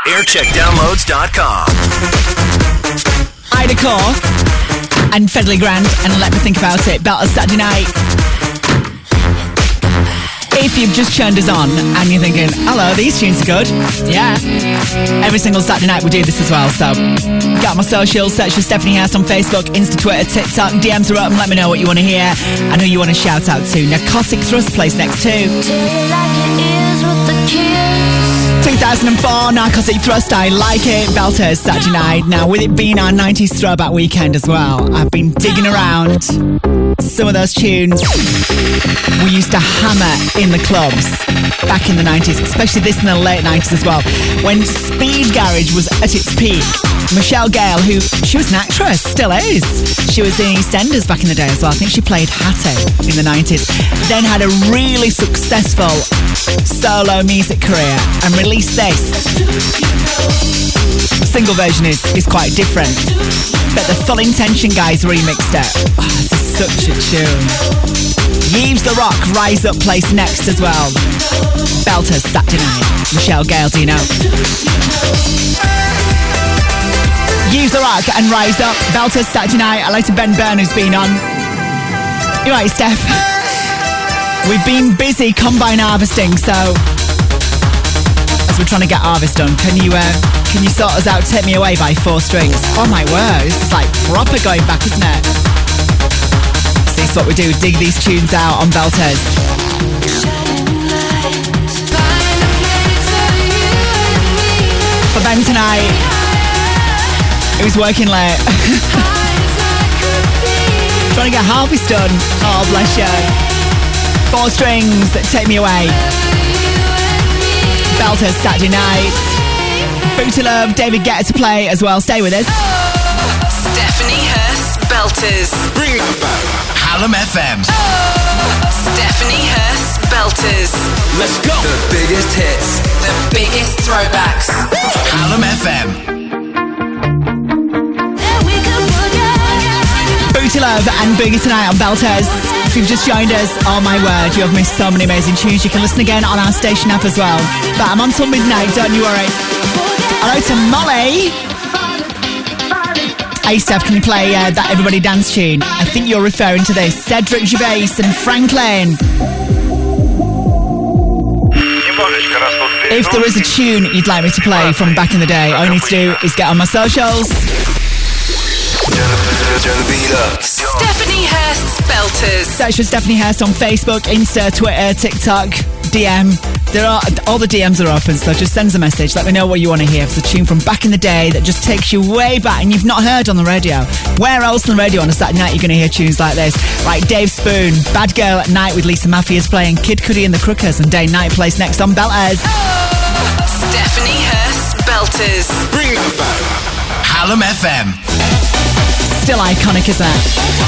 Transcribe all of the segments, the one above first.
Aircheckdownloads.com. Ida Core and Fedley Grant and Let Me Think About It. Belter Saturday night. If you've just turned us on and you're thinking, hello, these tunes are good. Yeah. Every single Saturday night we do this as well. So get on my socials, search for Stephanie House on Facebook, Insta, Twitter, TikTok. DMs are open. Let me know what you want to hear and who you want to shout out to. Narcotic Thrust plays next too. 2004, Narcotic Thrust, I Like It, Belters Saturday night. Now, with it being our 90s throwback weekend as well, I've been digging around some of those tunes we used to hammer in the clubs back in the 90s, especially this in the late 90s as well, when Speed Garage was at its peak. Michelle Gale, who, she was an actress, still is. She was in EastEnders back in the day as well. I think she played Hattie in the 90s. Then had a really successful solo music career and released this. The single version is quite different, but the Full Intention guys remixed it. Oh, this is such a tune. Yves The Rock, Rise Up plays next as well. Belters Saturday night. Michelle Gale, do you know? Yves The Rock and Rise Up, Belters Saturday night. I like to Ben Byrne, who's been on. You're right, Steph. We've been busy combine harvesting, so as we're trying to get harvest done, can you sort us out? Take Me Away by Four Strings. Oh my word, this is like proper going back, isn't it? So this is what we do, dig these tunes out on Belters. For Ben tonight, he was working late. Trying to get harvest done. Oh, bless you. Four Strings, Take Me Away. Belters Saturday night. Booty Love, David Guetta to play as well. Stay with us. Stephanie Hurst Belters. Bring it back. Hallam FM. Stephanie Hurst Belters. Let's go. The biggest hits. The biggest throwbacks. Hallam FM. Booty Love and Boogie Tonight on Belters. If you've just joined us, oh my word, you have missed so many amazing tunes. You can listen again on our station app as well. But I'm on till midnight, don't you worry. Hello to Molly. Hey Steph, can you play that Everybody Dance tune? I think you're referring to this. Cedric Gervais and Franklin. If there is a tune you'd like me to play from back in the day, all you need to do is get on my socials. Turn the beat up. Stephanie Hurst's Belters. Search for Stephanie Hurst on Facebook, Insta, Twitter, TikTok, DM. All the DMs are open, so just send us a message. Let me know what you want to hear. If it's a tune from back in the day that just takes you way back and you've not heard on the radio. Where else on the radio on a Saturday night you're going to hear tunes like this? Right, Dave Spoon, Bad Girl at Night with Lisa Matthews playing Kid Cudi and the Crookers, and Day Night plays next on Belters. Stephanie Hurst's Belters. Bring it back. Hallam FM. Still iconic, isn't it?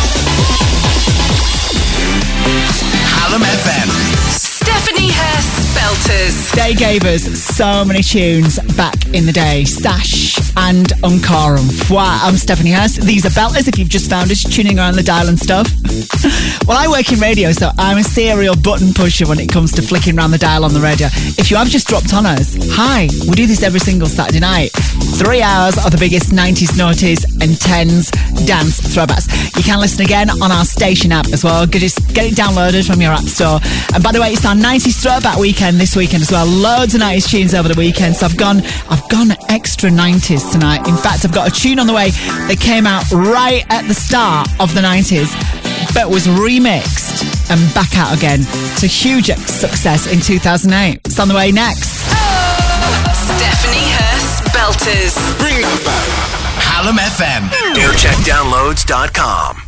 Hallam FM. Stephanie Hurst's Belters. They gave us so many tunes back in the day. Sash and Encore and Foie. I'm Stephanie Hurst. These are Belters if you've just found us tuning around the dial and stuff. Well, I work in radio, so I'm a serial button pusher when it comes to flicking around the dial on the radio. If you have just dropped on us, hi, we do this every single Saturday night. 3 hours of the biggest 90s, noughties and 10s dance throwbacks. You can listen again on our station app as well. Just get it downloaded from your app store. And by the way, it's our 90s throwback weekend this weekend as well. Loads of 90s tunes over the weekend. So I've gone extra 90s tonight. In fact, I've got a tune on the way that came out right at the start of the 90s, but was remixed and back out again to huge success in 2008. It's on the way next. Stephanie Hurst Belters. Bring it back. Hallam FM. Aircheckdownloads.com.